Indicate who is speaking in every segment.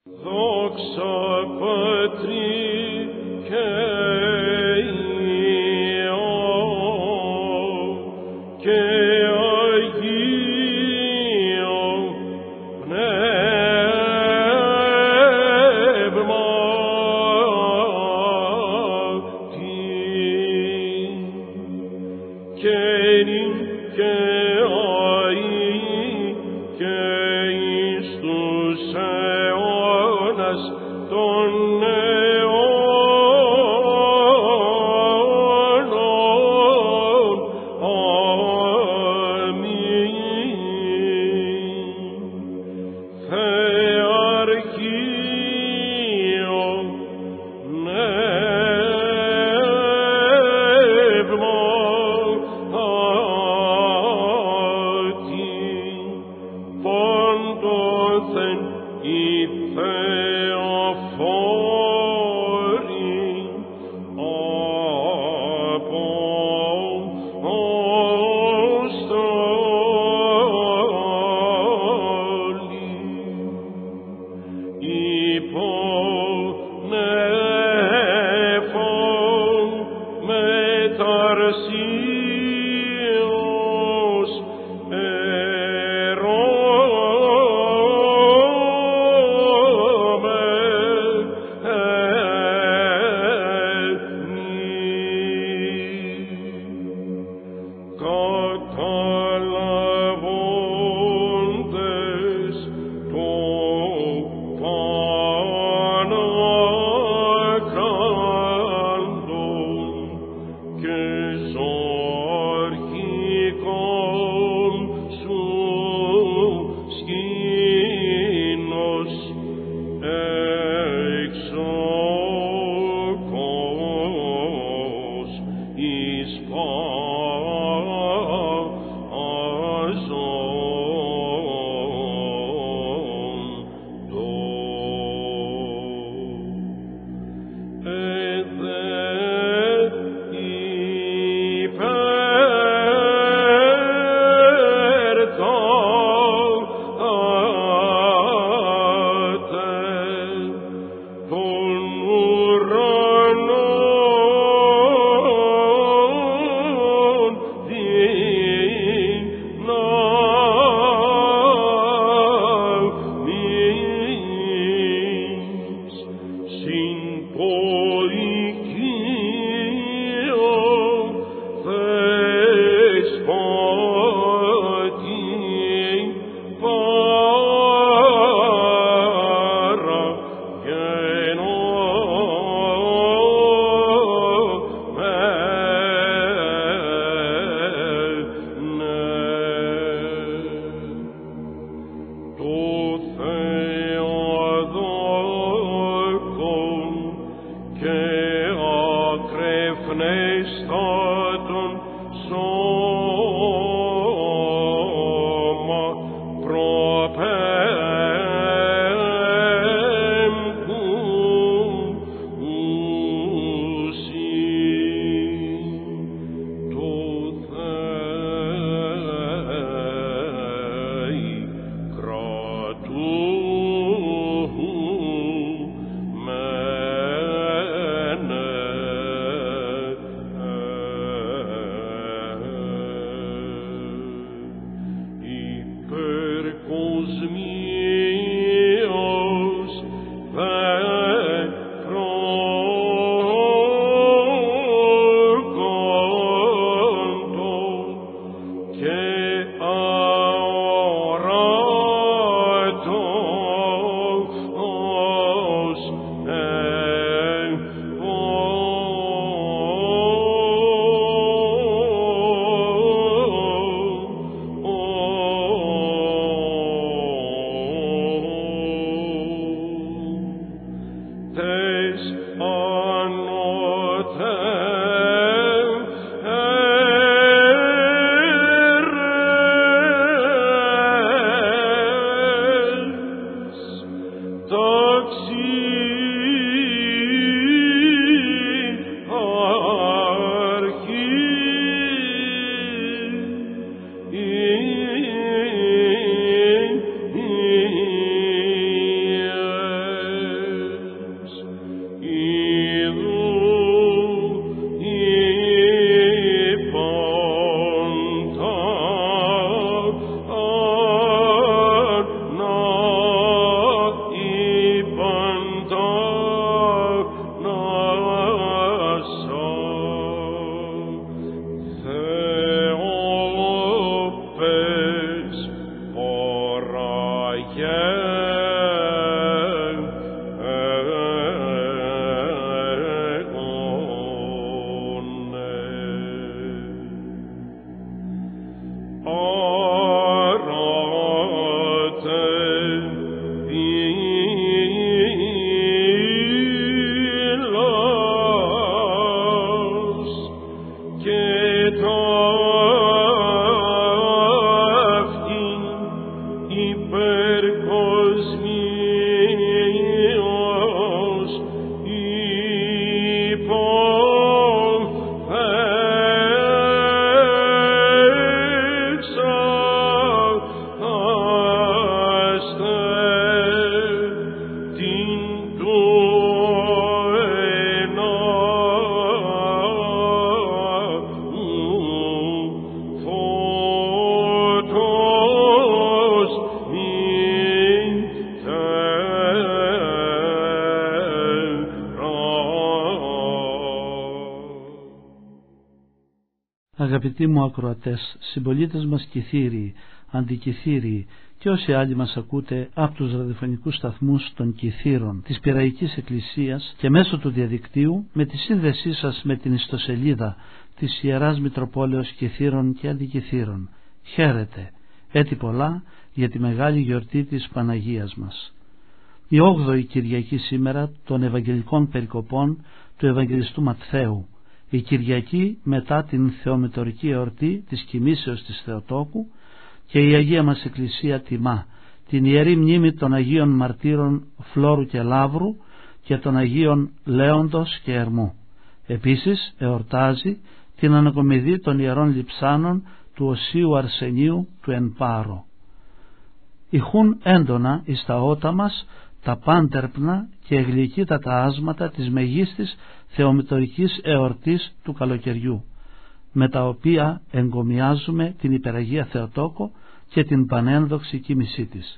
Speaker 1: Δόξα Πατρί και Υιό και Αγίο Πνεύματι και νυν και αεί και εις τους αιώνας των αιώνων. Αμήν. Θεαρχείο πνεύματι παντοθεν η Θεοφόρη Απόστολη υπονέφων μεταρσίως καταλαβώντες το πανάκραντον και ζωρχικόν σου σκήνος εξωκός εις ακρεφνέστατον σώμα προπέμπουν ουσίν το Θεοί υπερκοσμίως δε προκόντων και αόρατος τες ανώτεν αίρες ταξί αρχή
Speaker 2: Αγαπητοί μου ακροατές, συμπολίτες μας Κιθύριοι, αντικιθύριοι και όσοι άλλοι μας ακούτε από τους ραδιοφωνικούς σταθμούς των Κιθύρων της Πειραϊκής Εκκλησίας και μέσω του διαδικτύου, με τη σύνδεσή σας με την ιστοσελίδα της Ιεράς Μητροπόλεως Κιθύρων και Αντικιθύρων, χαίρετε, έτη πολλά για τη μεγάλη γιορτή της Παναγίας μας. Η 8η Κυριακή σήμερα των Ευαγγελικών Περικοπών του Ευαγγελιστού Ματθαίου, η Κυριακή μετά την θεομητορική εορτή της κοιμήσεως της Θεοτόκου, και η Αγία μας Εκκλησία τιμά την ιερή μνήμη των Αγίων Μαρτύρων Φλόρου και Λαύρου και των Αγίων Λέοντος και Ερμού. Επίσης εορτάζει την ανακομιδή των Ιερών Λειψάνων του Οσίου Αρσενίου του Ενπάρο. Ηχούν έντονα εις τα ότα μας τα πάντερπνα και γλυκύτατα άσματα της μεγίστης θεομητορικής εορτής του καλοκαιριού, με τα οποία εγκομιάζουμε την υπεραγία Θεοτόκο και την πανένδοξη κοίμησή της.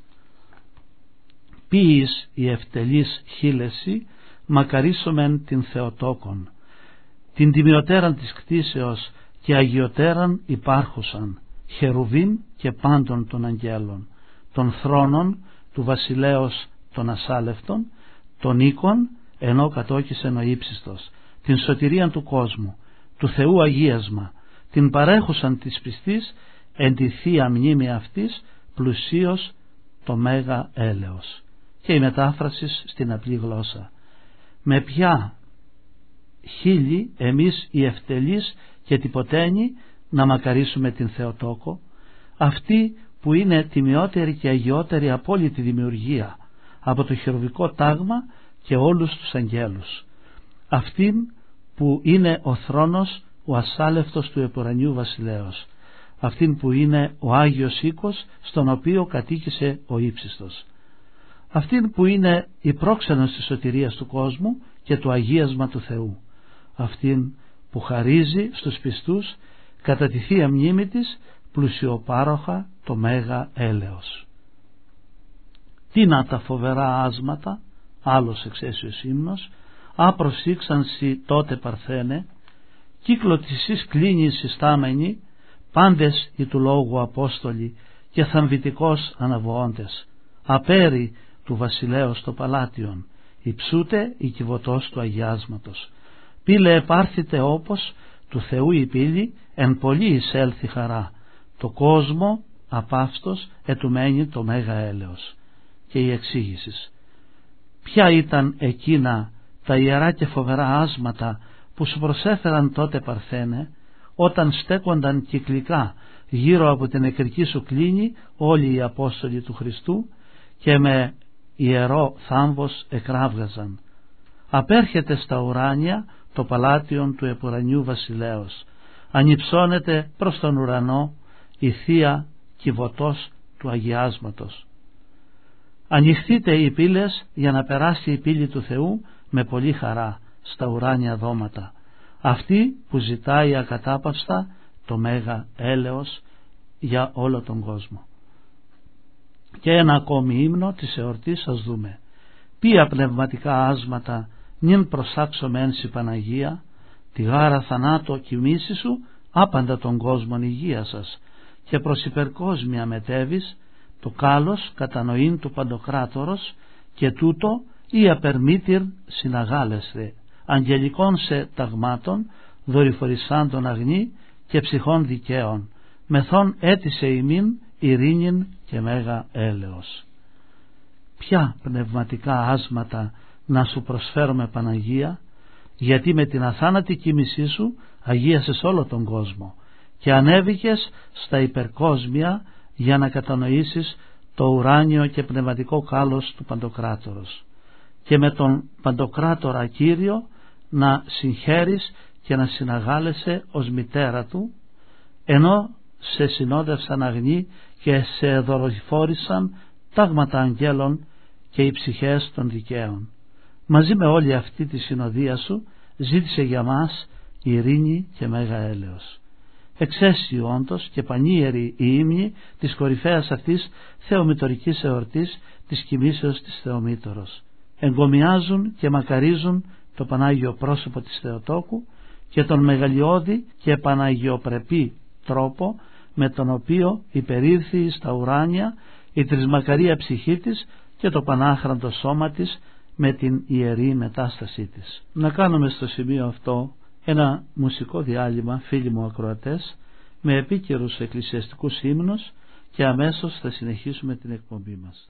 Speaker 2: Ποιης η ευτελής χείλεση, μακαρίσομεν την Θεοτόκον, την τιμιωτέραν της κτήσεως και αγιωτέραν υπάρχουσαν, χερουβίμ και πάντων των αγγέλων, των θρόνων του βασιλέως των ασάλευτων, των οίκων ενώ κατόκισεν ο ύψιστος, την σωτηρίαν του κόσμου, του Θεού αγίασμα, την παρέχουσαν της πιστής εν τη θεία μνήμη αυτής πλουσίως το μέγα έλεος. Και η μετάφραση στην απλή γλώσσα. Με ποια χίλιοι εμείς οι ευτελείς και τυποτένοι να μακαρίσουμε την Θεοτόκο, αυτή που είναι τιμιότερη και αγιότερη από όλη τη δημιουργία, από το χερουβικό τάγμα και όλους τους αγγέλους, αυτήν που είναι ο θρόνος ο ασάλευτος του επουρανιού βασιλέως, αυτήν που είναι ο Άγιος οίκος στον οποίο κατοίκησε ο ύψιστος, αυτήν που είναι η πρόξενος της σωτηρίας του κόσμου και το αγίασμα του Θεού, αυτήν που χαρίζει στους πιστούς κατά τη θεία μνήμη της πλουσιοπάροχα το μέγα έλεος. Τι να τα φοβερά άσματα, άλλος εξαίσιος ύμνος, προσήξανσι τότε Παρθένε, κύκλο της εις κλίνης συστάμενοι, πάντες οι του λόγου Απόστολοι και θαμβητικός αναβοώντες, απέρι του βασιλέως το παλάτιον, υψούτε η κυβωτός του αγιάσματος. Πύλε επάρθητε όπως του Θεού η πύλη, εν πολύ εισέλθει χαρά, το κόσμο απαύστος ετουμένει το μέγα έλεος. Και η εξήγησης. Ποια ήταν εκείνα τα ιερά και φοβερά άσματα που σου προσέφεραν τότε Παρθένε, όταν στέκονταν κυκλικά γύρω από την νεκρική σου κλίνη όλοι οι Απόστολοι του Χριστού και με ιερό θάμβος εκράβγαζαν. Απέρχεται στα ουράνια το παλάτιον του επουρανιού βασιλέως, ανυψώνεται προς τον ουρανό η θεία κυβωτός του αγιάσματος. Ανοιχτείτε οι πύλες για να περάσει η πύλη του Θεού με πολύ χαρά στα ουράνια δώματα, αυτή που ζητάει ακατάπαυστα το μέγα έλεος για όλο τον κόσμο. Και ένα ακόμη ύμνο της εορτής σας δούμε. Ποια πνευματικά άσματα νυν προσάξομεν σοι Παναγία, τη γάρα θανάτω κοιμήσει σου άπαντα των κόσμων υγεία σας, και προς υπερκόσμια μετέβης το κάλος κατανοήν του Παντοκράτορος, και τούτο ή απερμήτηρ συναγάλεσθε, αγγελικών σε ταγμάτων, δορυφορισάντων αγνή και ψυχών δικαίων, μεθόν έτησε ημίν ειρήνην και μέγα έλεος. Ποια πνευματικά άσματα να σου προσφέρουμε Παναγία, γιατί με την αθάνατη κοίμησή σου αγίασες όλο τον κόσμο και ανέβηκες στα υπερκόσμια για να κατανοήσεις το ουράνιο και πνευματικό κάλος του Παντοκράτορος, και με τον Παντοκράτορα Κύριο να συγχαίρεις και να συναγάλεσαι ως μητέρα του, ενώ σε συνόδευσαν αγνοί και σε δορυφόρησαν τάγματα αγγέλων και οι ψυχές των δικαίων. Μαζί με όλη αυτή τη συνοδεία σου ζήτησε για μας ειρήνη και μέγα έλεος. Εξαίσιοι όντως και πανίερη η ύμνη της κορυφαίας αυτής θεομητορικής εορτής της κοιμήσεως της Θεομήτωρος. Εγκομιάζουν και μακαρίζουν το Πανάγιο πρόσωπο της Θεοτόκου και τον μεγαλειώδη και παναγιοπρεπή τρόπο με τον οποίο υπερήρθη στα ουράνια η τρισμακαρία ψυχή της και το πανάχραντο σώμα της με την ιερή μετάστασή της. Να κάνουμε στο σημείο αυτό ένα μουσικό διάλειμμα, φίλοι μου ακροατές, με επίκαιρους εκκλησιαστικούς ύμνους και αμέσως θα συνεχίσουμε την εκπομπή μας.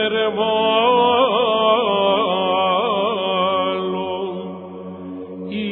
Speaker 1: Η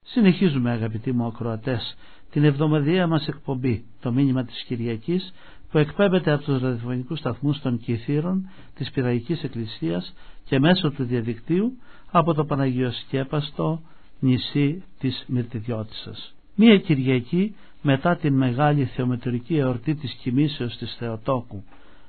Speaker 2: Συνεχίζουμε, αγαπητοί μου ακροατές, την εβδομαδιαία μας εκπομπή, το μήνυμα της Κυριακής, που εκπέμπεται από τους ραδιοφωνικούς σταθμούς των Κηθείρων της Πυραϊκής Εκκλησίας και μέσω του διαδικτύου από το Παναγιοσκέπαστο νησί της Μυρτιδιώτισσας. Μία Κυριακή μετά την μεγάλη θεομετρική εορτή της κοιμήσεως της Θεοτόκου.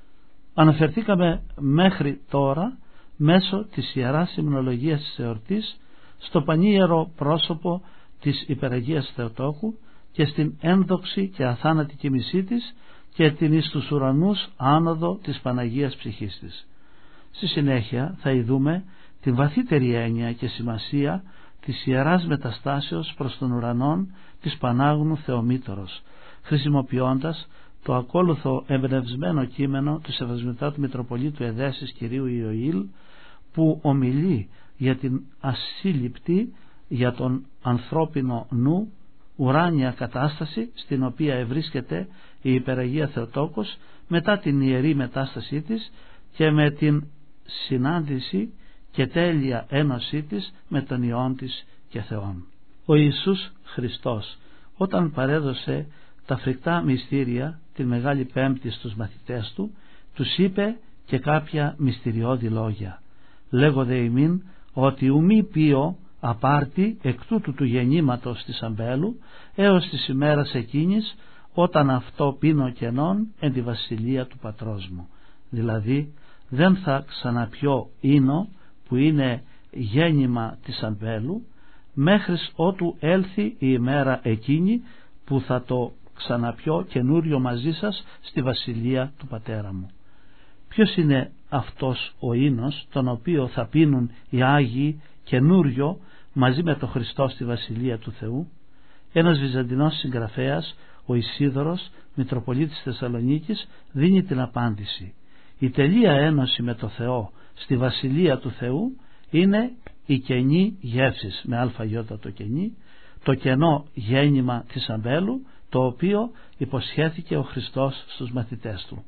Speaker 2: Αναφερθήκαμε μέχρι τώρα μέσω της Ιεράς Υμνολογίας της εορτής στο πανίερο πρόσωπο της Υπεραγίας Θεοτόκου και στην ένδοξη και αθάνατη κοιμησή της και την εις τους ουρανούς άνοδο της Παναγίας Ψυχής της. Στη συνέχεια θα ειδούμε την βαθύτερη έννοια και σημασία της Ιεράς Μεταστάσεως προς τον ουρανόν της Πανάγνου Θεομήτωρος, χρησιμοποιώντας το ακόλουθο εμπνευσμένο κείμενο του Σεβασμιωτάτου Μητροπολίτου Εδέσης κυρίου Ιωήλ, που ομιλεί για την ασύλληπτη για τον ανθρώπινο νου ουράνια κατάσταση στην οποία ευρίσκεται η Υπεραγία Θεοτόκος μετά την ιερή μετάστασή της και με την συνάντηση και τέλεια ένωσή της με τον Υιόν της και Θεόν. Ο Ιησούς Χριστός, όταν παρέδωσε τα φρικτά μυστήρια την Μεγάλη Πέμπτη στους μαθητές του, τους είπε και κάποια μυστηριώδη λόγια. Λέγονται ημίν ότι ουμή πίο απάρτη εκ τούτου του γεννήματος της αμπέλου έως της ημέρας εκείνης όταν αυτό πίνω κενών εν τη βασιλεία του πατρός μου. Δηλαδή δεν θα ξαναπιώ ίνο που είναι γέννημα της αμπέλου μέχρις ότου έλθει η ημέρα εκείνη που θα το ξαναπιώ καινούριο μαζί σας στη βασιλεία του πατέρα μου. Ποιος είναι αυτός ο ίνος τον οποίο θα πίνουν οι Άγιοι καινούριο μαζί με τον Χριστό στη βασιλεία του Θεού? Ένας Βυζαντινός συγγραφέας, ο Ισίδωρος, Μητροπολίτης Θεσσαλονίκης, δίνει την απάντηση. Η τελεία ένωση με το Θεό στη βασιλεία του Θεού είναι η καινή γεύσης, με αλφαγιώτα το καινή, το κενό γέννημα της αμπέλου, το οποίο υποσχέθηκε ο Χριστός στους μαθητές του.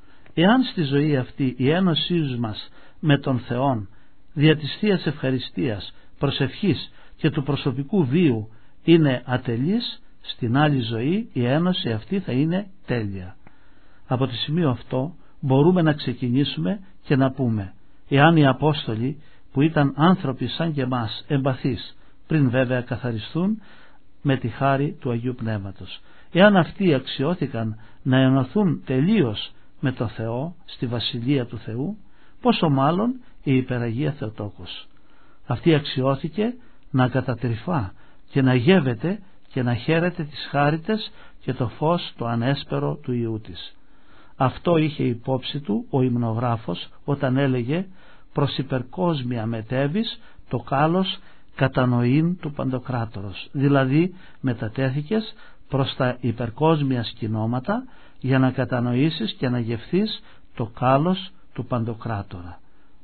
Speaker 2: Εάν στη ζωή αυτή η ένωσή μας με τον Θεόν δια της Θείας ευχαριστίας, προσευχής και του προσωπικού βίου είναι ατελής, στην άλλη ζωή η ένωση αυτή θα είναι τέλεια. Από το σημείο αυτό μπορούμε να ξεκινήσουμε και να πούμε, εάν οι Απόστολοι που ήταν άνθρωποι σαν και εμάς, εμπαθείς, πριν βέβαια καθαριστούν με τη χάρη του Αγίου Πνεύματος, εάν αυτοί αξιώθηκαν να ενωθούν τελείως με το Θεό στη βασιλεία του Θεού, πόσο μάλλον η Υπεραγία Θεοτόκος. Αυτή αξιώθηκε να κατατρυφά και να γεύεται και να χαίρεται τις χάριτες και το φως το ανέσπερο του Υιού της. Αυτό είχε υπόψη του ο υμνογράφος όταν έλεγε «Προς υπερκόσμια μετέβης το κάλος κατανοήν του Παντοκράτορος», δηλαδή μετατέθηκες προς τα υπερκόσμια σκηνώματα για να κατανοήσεις και να γευθείς το κάλος του Παντοκράτορα.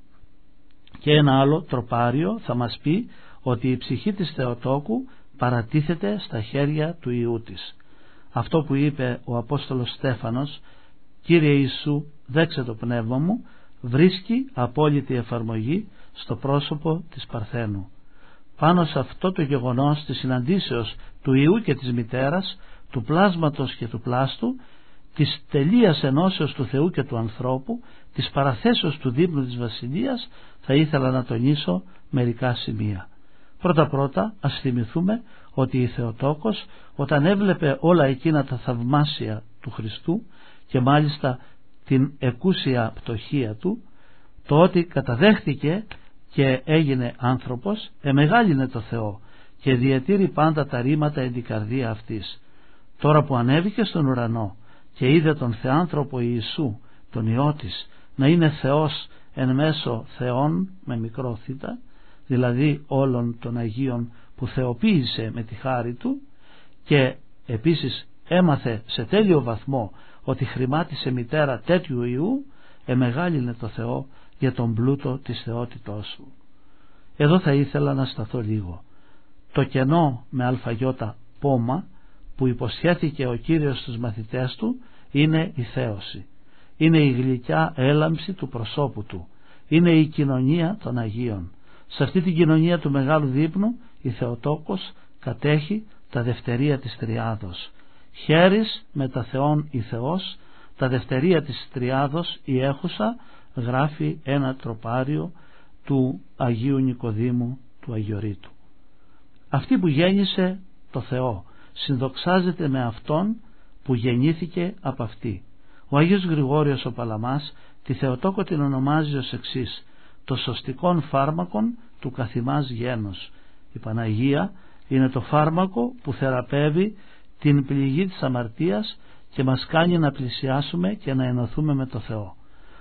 Speaker 2: Και ένα άλλο τροπάριο θα μας πει ότι η ψυχή της Θεοτόκου παρατίθεται στα χέρια του Υιού της. Αυτό που είπε ο Απόστολος Στέφανος, «Κύριε Ιησού, δέξε το πνεύμα μου», βρίσκει απόλυτη εφαρμογή στο πρόσωπο της Παρθένου. Πάνω σε αυτό το γεγονός της συναντήσεως του Υιού και της Μητέρας, του πλάσματος και του πλάστου, της τελείας ενώσεως του Θεού και του ανθρώπου, της παραθέσεως του δείπνου της Βασιλείας, θα ήθελα να τονίσω μερικά σημεία. Πρώτα ας θυμηθούμε ότι η Θεοτόκος, όταν έβλεπε όλα εκείνα τα θαυμάσια του Χριστού και μάλιστα την εκούσια πτωχία του, το ότι καταδέχτηκε και έγινε άνθρωπος, εμεγάλινε το Θεό και διατήρει πάντα τα ρήματα εν την καρδία αυτής. Τώρα που ανέβηκε στον ουρανό και είδε τον Θεάνθρωπο Ιησού, τον Υιό της, να είναι Θεός εν μέσω Θεών με μικρό θήτα, δηλαδή όλων των Αγίων που θεοποίησε με τη χάρη του, και επίσης έμαθε σε τέλειο βαθμό ότι χρημάτισε μητέρα τέτοιου Υιού, εμεγάλινε το Θεό για τον πλούτο της θεότητός του. Εδώ θα ήθελα να σταθώ λίγο. Το κενό με αλφαγιώτα πόμα που υποσχέθηκε ο Κύριος στους μαθητές του είναι η θέωση. Είναι η γλυκιά έλαμψη του προσώπου του. Είναι η κοινωνία των Αγίων. Σε αυτή την κοινωνία του Μεγάλου Δείπνου η Θεοτόκος κατέχει τα δευτερία της Τριάδος. Χέρις μετα Θεόν η Θεός, τα δευτερία της Τριάδος η έχουσα, γράφει ένα τροπάριο του Αγίου Νικοδήμου του Αγιορείτου. Αυτή που γέννησε το Θεό συνδοξάζεται με Αυτόν που γεννήθηκε από αυτή. Ο Άγιος Γρηγόριος ο Παλαμάς τη Θεοτόκο την ονομάζει ως εξής: το σωστικόν φάρμακον του καθημάς γένος. Η Παναγία είναι το φάρμακο που θεραπεύει την πληγή της αμαρτίας και μας κάνει να πλησιάσουμε και να ενωθούμε με το Θεό.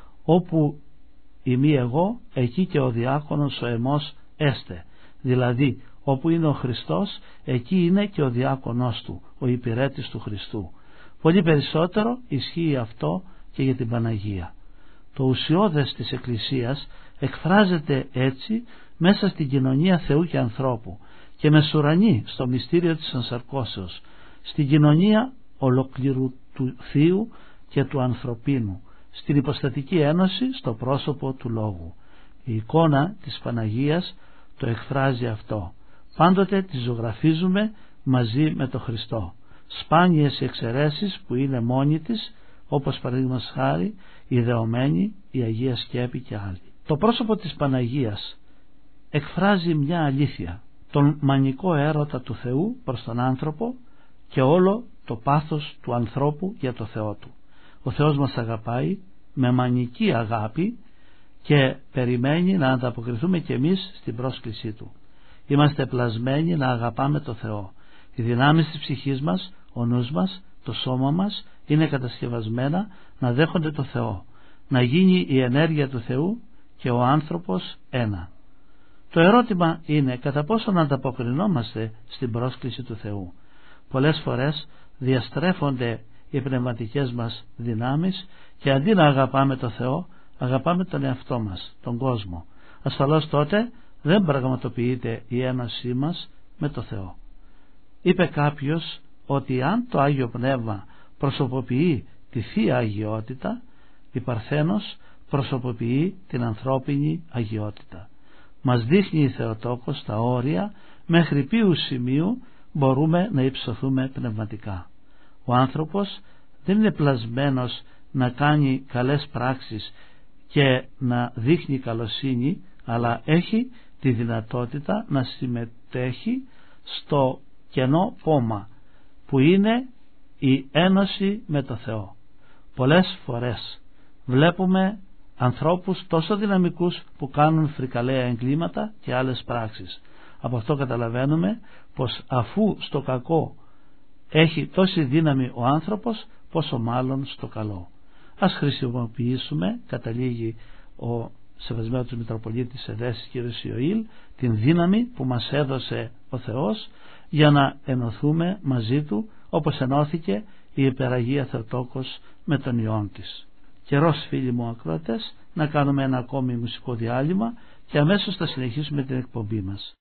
Speaker 2: Όπου ημί εγώ, εκεί και ο διάκονος ο εμός έστε. Δηλαδή όπου είναι ο Χριστός, εκεί είναι και ο διάκονός του, ο υπηρέτης του Χριστού. Πολύ περισσότερο ισχύει αυτό και για την Παναγία. Το ουσιώδες της Εκκλησίας εκφράζεται έτσι μέσα στην κοινωνία Θεού και ανθρώπου και μεσουρανεί στο μυστήριο της ενσαρκώσεως, στην κοινωνία ολοκληρού του Θείου και του ανθρωπίνου, στην υποστατική ένωση στο πρόσωπο του Λόγου. Η εικόνα της Παναγίας το εκφράζει αυτό. Πάντοτε τη ζωγραφίζουμε μαζί με τον Χριστό. Σπάνιες οι εξαιρέσεις που είναι μόνη της, όπως παραδείγματος χάρη η Δεωμένη, η Αγία Σκέπη και άλλοι. Το πρόσωπο της Παναγίας εκφράζει μια αλήθεια, τον μανικό έρωτα του Θεού προς τον άνθρωπο και όλο το πάθος του ανθρώπου για το Θεό του. Ο Θεός μας αγαπάει με μανική αγάπη και περιμένει να ανταποκριθούμε κι εμείς στην πρόσκλησή Του. Είμαστε πλασμένοι να αγαπάμε το Θεό. Οι δυνάμεις της ψυχής μας, ο νους μας, το σώμα μας είναι κατασκευασμένα να δέχονται το Θεό, να γίνει η ενέργεια του Θεού και ο άνθρωπος ένα. Το ερώτημα είναι κατά πόσο να ανταποκρινόμαστε στην πρόσκληση του Θεού. Πολλές φορές διαστρέφονται οι πνευματικές μας δυνάμεις και αντί να αγαπάμε το Θεό, αγαπάμε τον εαυτό μας, τον κόσμο. Ασφαλώς τότε δεν πραγματοποιείται η ένωσή μας με το Θεό. Είπε κάποιος ότι αν το Άγιο Πνεύμα προσωποποιεί τη Θεία Αγιότητα, η Παρθένος προσωποποιεί την ανθρώπινη αγιότητα. Μας δείχνει η Θεοτόκος τα όρια μέχρι ποιου σημείου μπορούμε να υψωθούμε πνευματικά. Ο άνθρωπος δεν είναι πλασμένος να κάνει καλές πράξεις και να δείχνει καλοσύνη, αλλά έχει τη δυνατότητα να συμμετέχει στο κενό πόμα που είναι η ένωση με το Θεό. Πολλές φορές βλέπουμε ανθρώπους τόσο δυναμικούς που κάνουν φρικαλαία εγκλήματα και άλλες πράξεις. Από αυτό καταλαβαίνουμε πως αφού στο κακό έχει τόση δύναμη ο άνθρωπος, πόσο μάλλον στο καλό. Ας χρησιμοποιήσουμε, καταλήγει ο Σεβασμένος Μητροπολίτης Εδέσης κ. Ιωήλ, την δύναμη που μας έδωσε ο Θεός για να ενωθούμε μαζί Του, όπως ενώθηκε η Υπεραγία Θεοτόκος με τον Υιόν της. Καιρός, φίλοι μου ακροατές, να κάνουμε ένα ακόμη μουσικό διάλειμμα και αμέσως θα συνεχίσουμε την εκπομπή μας.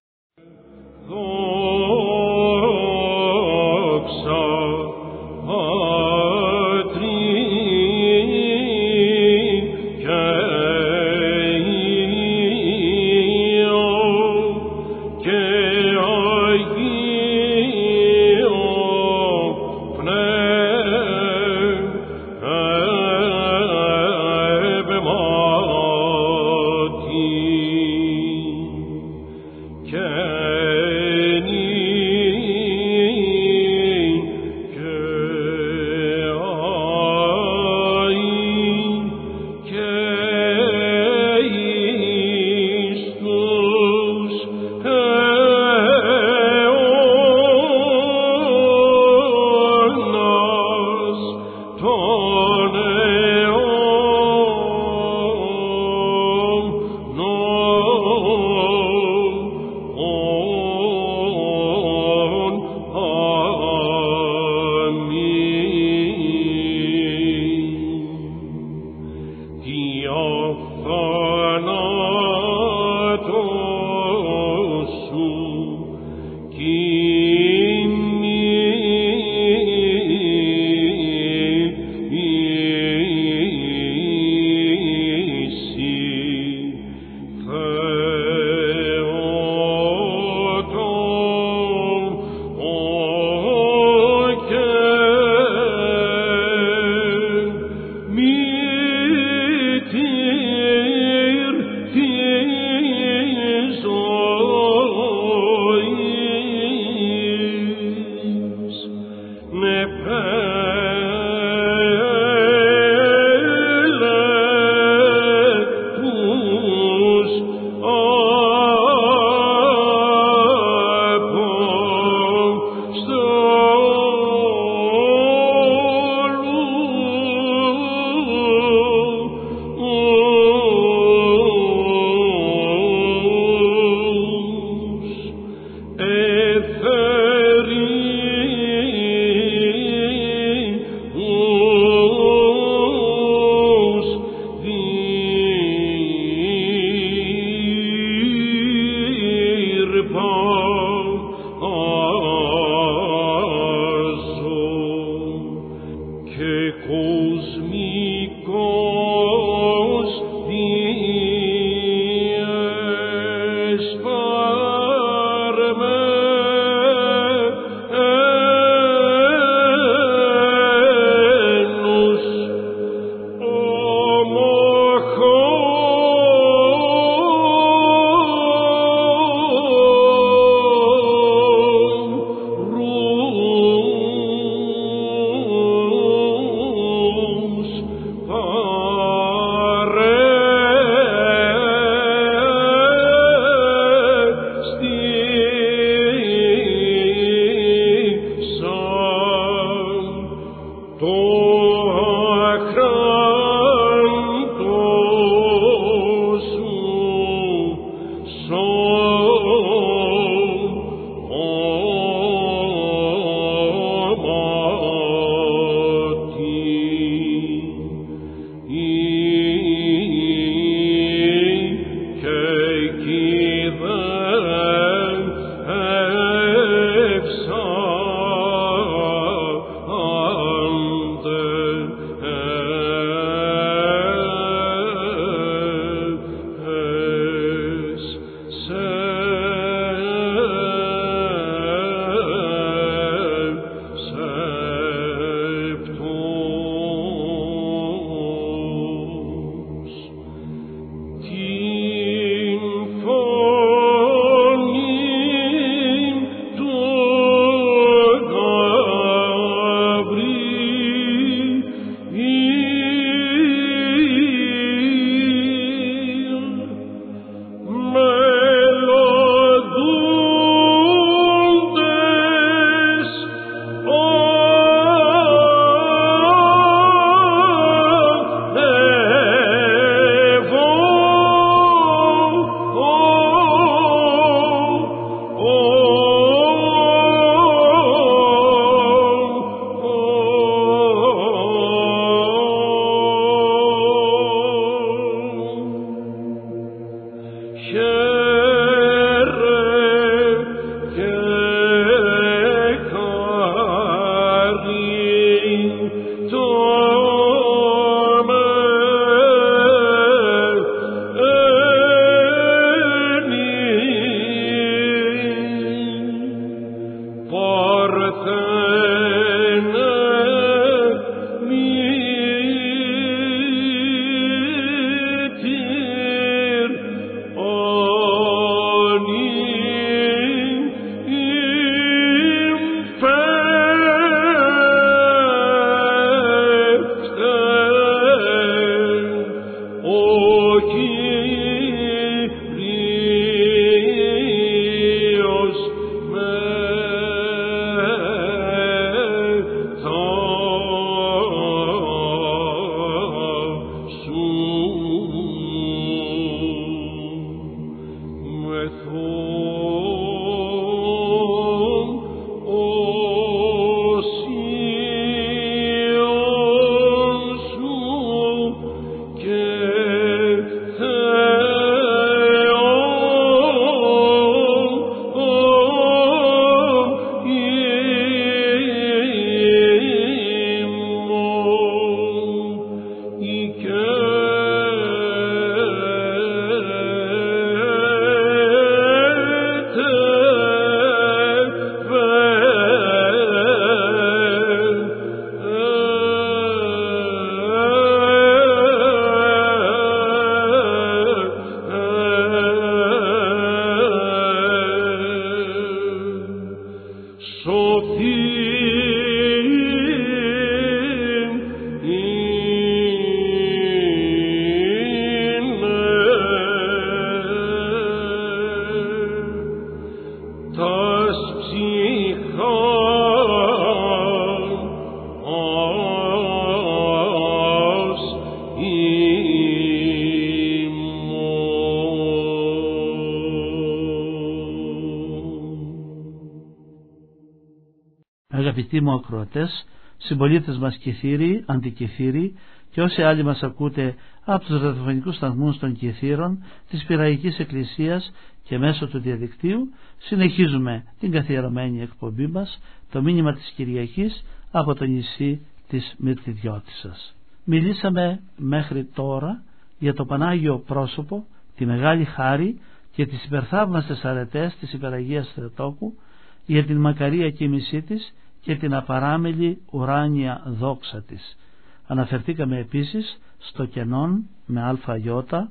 Speaker 2: Αγαπητοί μου ακροατές, συμπολίτες μας Κιθύριοι, αντικιθύριοι και όσοι άλλοι μας ακούτε από τους ραδιοφωνικούς σταθμούς των Κιθύρων της Πειραϊκής Εκκλησίας και μέσω του διαδικτύου, συνεχίζουμε την καθιερωμένη εκπομπή μας, το μήνυμα της Κυριακής από το νησί της Μυρτιδιώτισσας. Μιλήσαμε μέχρι τώρα για το Πανάγιο πρόσωπο, τη μεγάλη χάρη και τις υπερθαύμαστες αρετές της Υπεραγίας Θεοτόκου, για την μακαρία κοίμησή της και την απαράμιλη ουράνια δόξα της. Αναφερθήκαμε επίσης στο κενόν με αλφαγιώτα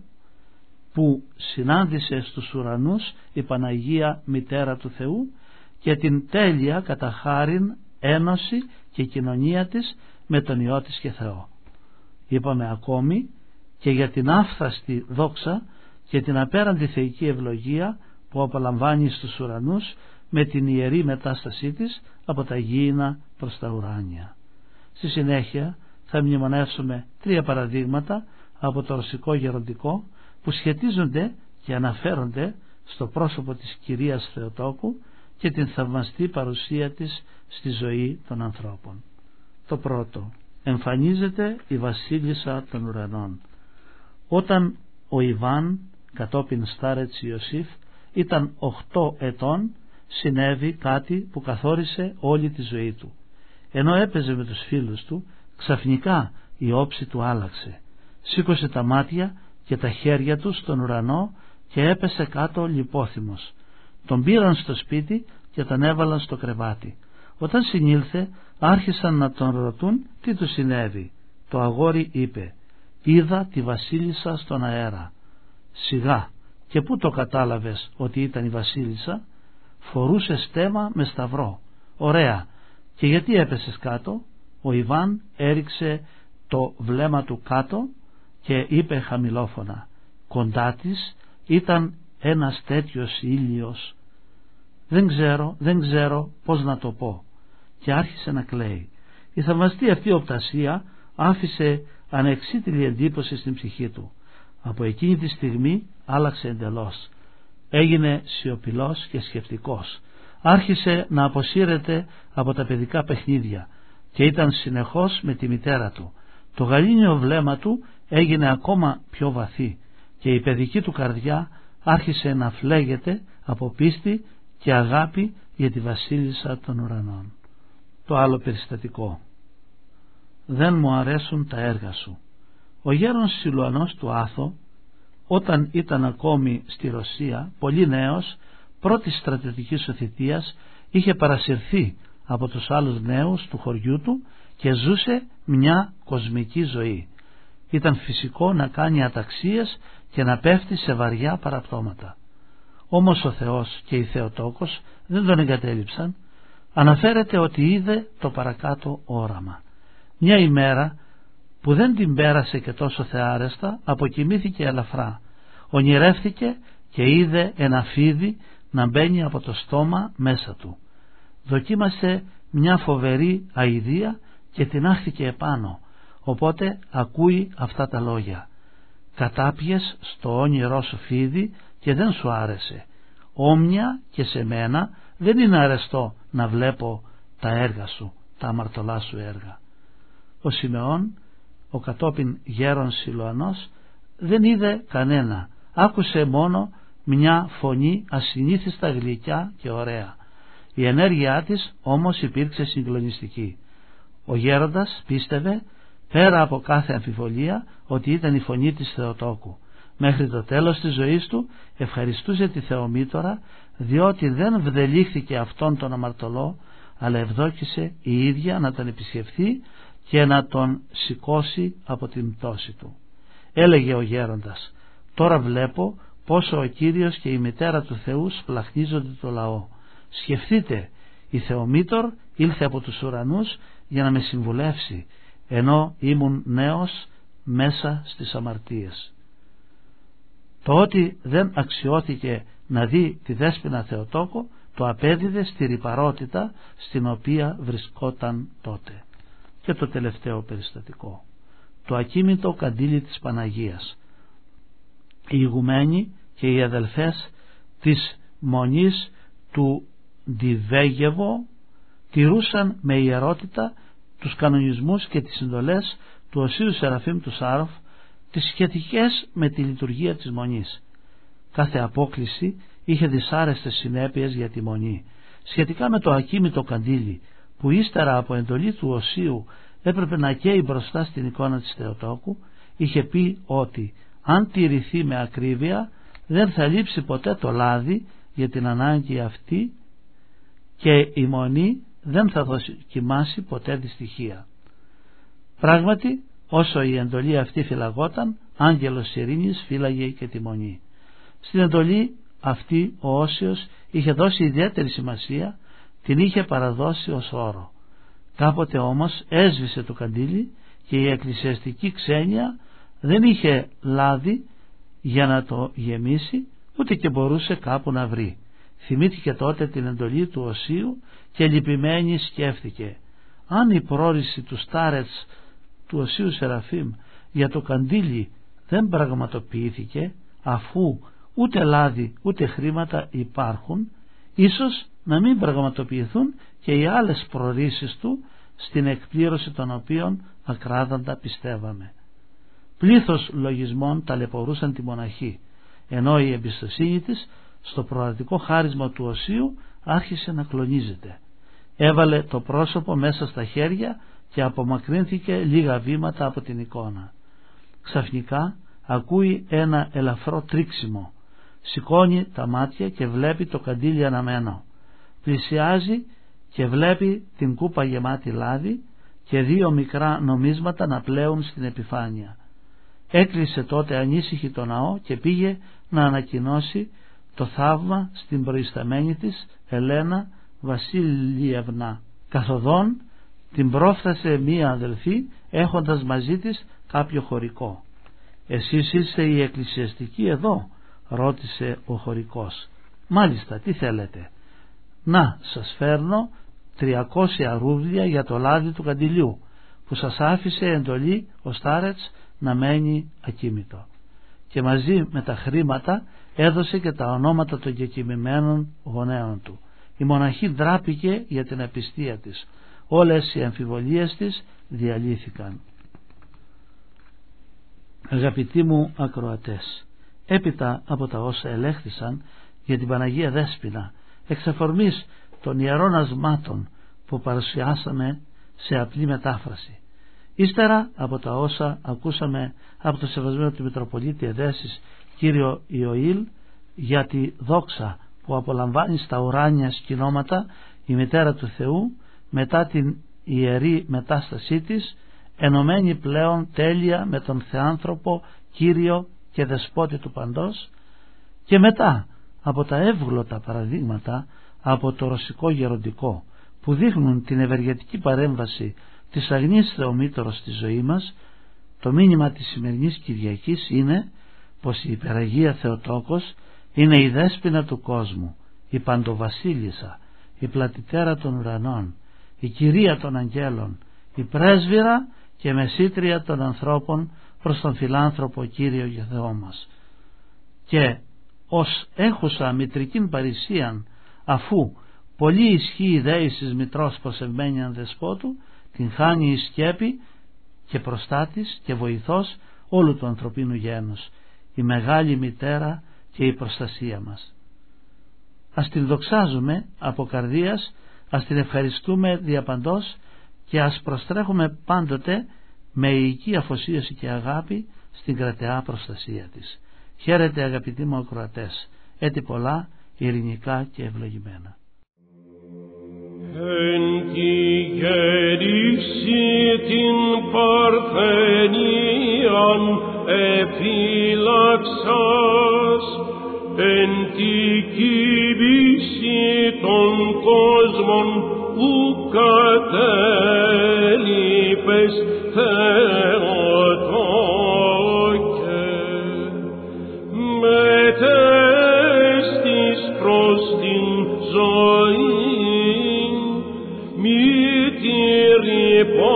Speaker 2: που συνάντησε στους ουρανούς η Παναγία Μητέρα του Θεού και την τέλεια κατά χάριν ένωση και κοινωνία της με τον Υιό της και Θεό. Είπαμε ακόμη και για την άφθαστη δόξα και την απέραντη θεϊκή ευλογία που απολαμβάνει στους ουρανούς με την ιερή μετάστασή της από τα γήινα προς τα ουράνια. Στη συνέχεια θα μνημονεύσουμε 3 παραδείγματα από το ρωσικό γεροντικό που σχετίζονται και αναφέρονται στο πρόσωπο της Κυρίας Θεοτόκου και την θαυμαστή παρουσία της στη ζωή των ανθρώπων. Το πρώτο, εμφανίζεται η βασίλισσα των ουρανών. Όταν ο Ιβάν κατόπιν Στάρετς Ιωσήφ ήταν 8 ετών, συνέβη κάτι που καθόρισε όλη τη ζωή του. Ενώ έπαιζε με τους φίλους του, ξαφνικά η όψη του άλλαξε. Σήκωσε τα μάτια και τα χέρια του στον ουρανό και έπεσε κάτω λιπόθυμος. Τον πήραν στο σπίτι και τον έβαλαν στο κρεβάτι. Όταν συνήλθε άρχισαν να τον ρωτούν τι του συνέβη. Το αγόρι είπε: «Είδα τη βασίλισσα στον αέρα». «Σιγά, και πού το κατάλαβες ότι ήταν η βασίλισσα?» «Φορούσε στέμμα με σταυρό». «Ωραία, και γιατί έπεσες κάτω?» Ο Ιβάν έριξε το βλέμμα του κάτω και είπε χαμηλόφωνα: «Κοντά της ήταν ένας τέτοιος ήλιος. Δεν ξέρω πώς να το πω». Και άρχισε να κλαίει. Η θαυμαστή αυτή οπτασία άφησε ανεξίτηλη εντύπωση στην ψυχή του. Από εκείνη τη στιγμή άλλαξε εντελώς. Έγινε σιωπηλός και σκεπτικός. Άρχισε να αποσύρεται από τα παιδικά παιχνίδια και ήταν συνεχώς με τη μητέρα του. Το γαλήνιο βλέμμα του έγινε ακόμα πιο βαθύ και η παιδική του καρδιά άρχισε να φλέγεται από πίστη και αγάπη για τη βασίλισσα των ουρανών. Το άλλο περιστατικό. «Δεν μου αρέσουν τα έργα σου». Ο γέρος Σιλουανός του Άθο, όταν ήταν ακόμη στη Ρωσία, πολύ νέος, πρώτης στρατιωτικής του θητείας, είχε παρασυρθεί από τους άλλους νέους του χωριού του και ζούσε μια κοσμική ζωή. Ήταν φυσικό να κάνει αταξίες και να πέφτει σε βαριά παραπτώματα. Όμως ο Θεός και η Θεοτόκος δεν τον εγκατέλειψαν. Αναφέρεται ότι είδε το παρακάτω όραμα. Μια ημέρα που δεν την πέρασε και τόσο θεάρεστα, αποκοιμήθηκε ελαφρά. Ονειρεύθηκε και είδε ένα φίδι να μπαίνει από το στόμα μέσα του. Δοκίμασε μια φοβερή αηδία και την άχθηκε επάνω, οπότε ακούει αυτά τα λόγια: «Κατάπιες στο όνειρό σου φίδι και δεν σου άρεσε. Όμοια και σε μένα δεν είναι αρεστό να βλέπω τα έργα σου, τα αμαρτωλά σου έργα». Ο Σιμεών, ο κατόπιν γέρον Σιλουανός, δεν είδε κανένα. Άκουσε μόνο μια φωνή ασυνήθιστα γλυκιά και ωραία. Η ενέργειά της όμως υπήρξε συγκλονιστική. Ο γέροντας πίστευε πέρα από κάθε αμφιβολία ότι ήταν η φωνή της Θεοτόκου. Μέχρι το τέλος της ζωής του ευχαριστούσε τη Θεομήτωρα, διότι δεν βδελήχθηκε αυτόν τον αμαρτωλό, αλλά ευδόκησε η ίδια να τον επισκεφθεί και να τον σηκώσει από την πτώση του. Έλεγε ο γέροντας: «Τώρα βλέπω πόσο ο Κύριος και η μητέρα του Θεού σπλαχνίζονται το λαό. Σκεφτείτε, η Θεομήτωρ ήλθε από τους ουρανούς για να με συμβουλεύσει, ενώ ήμουν νέος μέσα στις αμαρτίες». Το ότι δεν αξιώθηκε να δει τη δέσποινα Θεοτόκο το απέδιδε στη ρυπαρότητα στην οποία βρισκόταν τότε. Και το τελευταίο περιστατικό. Το ακίμητο καντήλι της Παναγίας. Οι ηγουμένοι και οι αδελφές της Μονής του Ντιβέγεβο τηρούσαν με ιερότητα τους κανονισμούς και τις συντολές του Οσίου Σεραφείμ του Σάροφ, τις σχετικές με τη λειτουργία της Μονής. Κάθε απόκλιση είχε δυσάρεστες συνέπειες για τη Μονή. Σχετικά με το ακίμητο καντήλι, που ύστερα από εντολή του Οσίου έπρεπε να καίει μπροστά στην εικόνα της Θεοτόκου, είχε πει ότι αν τηρηθεί με ακρίβεια δεν θα λείψει ποτέ το λάδι για την ανάγκη αυτή και η Μονή δεν θα δοκιμάσει ποτέ δυστυχία. Πράγματι, όσο η εντολή αυτή φυλαγόταν, άγγελος ειρήνης φύλαγε και τη Μονή. Στην εντολή αυτή ο Όσιος είχε δώσει ιδιαίτερη σημασία, την είχε παραδώσει ως όρο. Κάποτε όμως έσβησε το καντήλι και η εκκλησιαστική ξένια δεν είχε λάδι για να το γεμίσει, ούτε και μπορούσε κάπου να βρει. Θυμήθηκε τότε την εντολή του Οσίου και λυπημένη σκέφτηκε: αν η πρόρηση του στάρετς του Οσίου Σεραφείμ για το καντήλι δεν πραγματοποιήθηκε, αφού ούτε λάδι ούτε χρήματα υπάρχουν, ίσως να μην πραγματοποιηθούν και οι άλλες προορίσεις του, στην εκπλήρωση των οποίων ακράδαντα πιστεύαμε. Πλήθος λογισμών ταλαιπωρούσαν τη μοναχή, ενώ η εμπιστοσύνη της στο προαρτικό χάρισμα του Οσίου άρχισε να κλονίζεται. Έβαλε το πρόσωπο μέσα στα χέρια και απομακρύνθηκε λίγα βήματα από την εικόνα. Ξαφνικά ακούει ένα ελαφρό τρίξιμο. Σηκώνει τα μάτια και βλέπει το καντήλι αναμένο. Πλησιάζει και βλέπει την κούπα γεμάτη λάδι και 2 μικρά νομίσματα να πλέουν στην επιφάνεια. Έκλεισε τότε ανήσυχη το ναό και πήγε να ανακοινώσει το θαύμα στην προϊσταμένη της Ελένα Βασίλειευνα. Καθοδόν την πρόφθασε μία αδελφή έχοντας μαζί της κάποιο χωρικό. «Εσείς είστε η εκκλησιαστική εδώ?» ρώτησε ο χωρικός. «Μάλιστα, τι θέλετε?» «Να, σας φέρνω 300 ρούβλια για το λάδι του καντιλιού που σας άφησε εντολή ο στάρετς να μένει ακίμητο». Και μαζί με τα χρήματα έδωσε και τα ονόματα των κεκοιμημένων γονέων του. Η μοναχή ντράπηκε για την απιστία της. Όλες οι αμφιβολίες της διαλύθηκαν. Αγαπητοί μου ακροατές, έπειτα από τα όσα ελέγχθησαν για την Παναγία Δέσποινα, εξ αφορμής των ιερών ασμάτων που παρουσιάσαμε σε απλή μετάφραση, ύστερα από τα όσα ακούσαμε από το σεβασμένο του Μητροπολίτη Εδέσης κύριο Ιωήλ για τη δόξα που απολαμβάνει στα ουράνια σκηνώματα η Μητέρα του Θεού μετά την ιερή μετάστασή της, ενωμένη πλέον τέλεια με τον Θεάνθρωπο Κύριο και Δεσπότη του Παντός, και μετά από τα εύγλωτα παραδείγματα από το ρωσικό γεροντικό που δείχνουν την ευεργετική παρέμβαση της Αγνής Θεομήτωρος στη ζωή μας, το μήνυμα της σημερινής Κυριακής είναι πως η Υπεραγία Θεοτόκος είναι η δέσποινα του κόσμου, η Παντοβασίλισσα, η πλατητέρα των ουρανών, η Κυρία των Αγγέλων, η πρέσβυρα και μεσήτρια των ανθρώπων προς τον φιλάνθρωπο Κύριο και Θεό μας. Και ως έχουσα μητρικήν παρησίαν, αφού πολύ ισχύει η δέησης μητρός προσευμένιαν δεσπότου, την χάνει η σκέπη και προστάτης και βοηθός όλου του ανθρωπίνου γένους, η μεγάλη μητέρα και η προστασία μας. Ας την δοξάζουμε από καρδίας, ας την ευχαριστούμε διαπαντός και ας προστρέχουμε πάντοτε με ηική αφοσίωση και αγάπη στην κρατεά προστασία της. Χαίρετε αγαπητοί μου ακροατές, έτη πολλά, ειρηνικά και ευλογημένα.
Speaker 1: Εν τη γερήξη την παρθενίαν εφύλαξας, εν τη κύβηση των κόσμων που κατέλειπες Θεοτόκε, μετέστης προς την ζωή, μήτηρη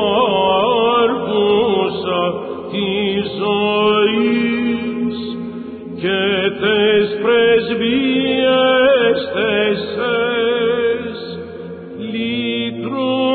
Speaker 1: πάρκουσα της ζωής, και τες πρεσβείες τεσσές λυτρούν το